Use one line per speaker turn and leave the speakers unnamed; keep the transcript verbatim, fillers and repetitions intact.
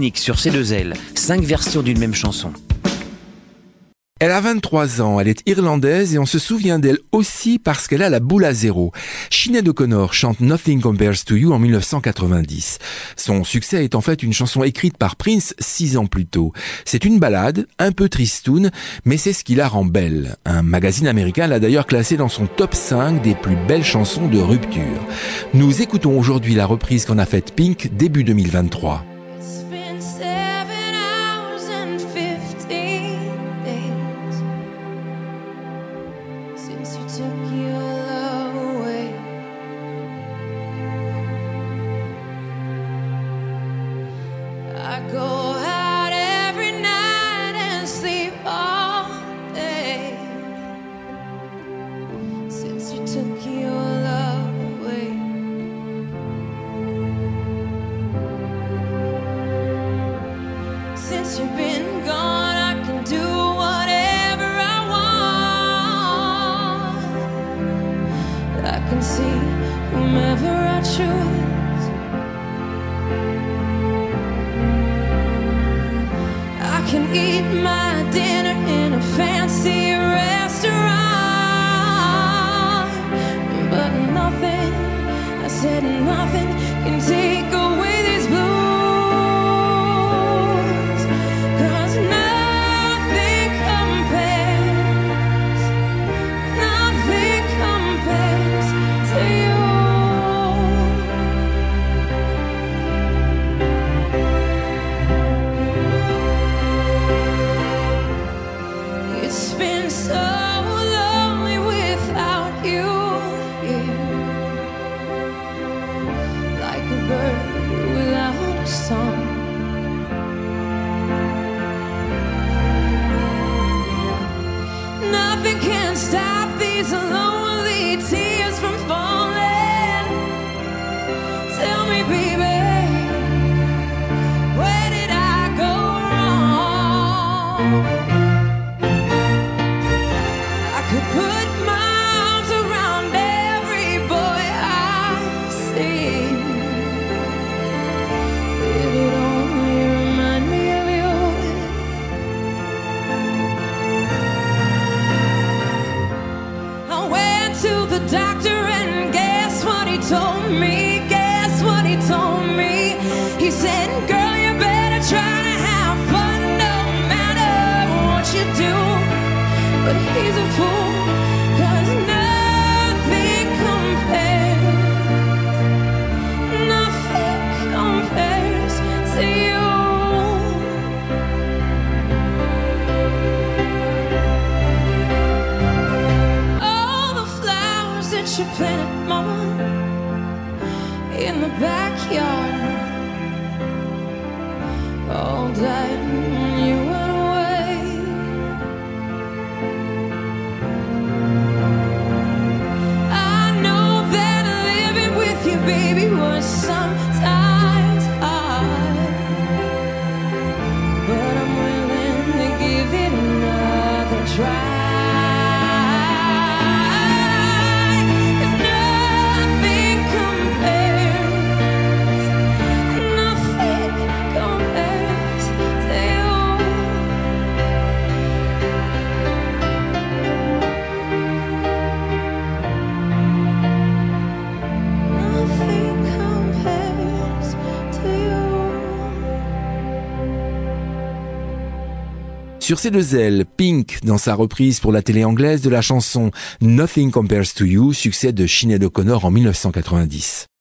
unique sur C deux L, cinq versions d'une même chanson.
Elle a vingt-trois ans, elle est irlandaise et on se souvient d'elle aussi parce qu'elle a la boule à zéro. Sinéad O'Connor chante Nothing Compares to You en dix-neuf cent quatre-vingt-dix. Son succès est en fait une chanson écrite par Prince six ans plus tôt. C'est une ballade, un peu tristoune, mais c'est ce qui la rend belle. Un magazine américain l'a d'ailleurs classée dans son top cinq des plus belles chansons de rupture. Nous écoutons aujourd'hui la reprise qu'en a faite Pink début deux mille vingt-trois.
I go out every night and sleep all day since you took your love away. Since you've been gone, I can do whatever I want. I can see whomever I choose. I can eat my dinner in a fancy restaurant, but nothing, I said nothing can take away these blues, 'cause nothing compares, nothing compares to you. It's been so lonely without you here, like a bird without a song. Nothing can stop these lonely tears from falling. Tell me, baby, where did I go wrong? Put my arms around every boy I see. It would only remind me of you. I went to the doctor and guess what he told me? Guess what he told me? He said, girl, you better try to have fun no matter what you do. But he's a fool. You planted, mama, in the backyard, all died when you went away. I know that living with you, baby, was sometimes hard, but I'm willing to give it another try.
Sur C deux L, Pink, dans sa reprise pour la télé anglaise de la chanson Nothing Compares to You, succès de Sinéad O'Connor en dix-neuf cent quatre-vingt-dix.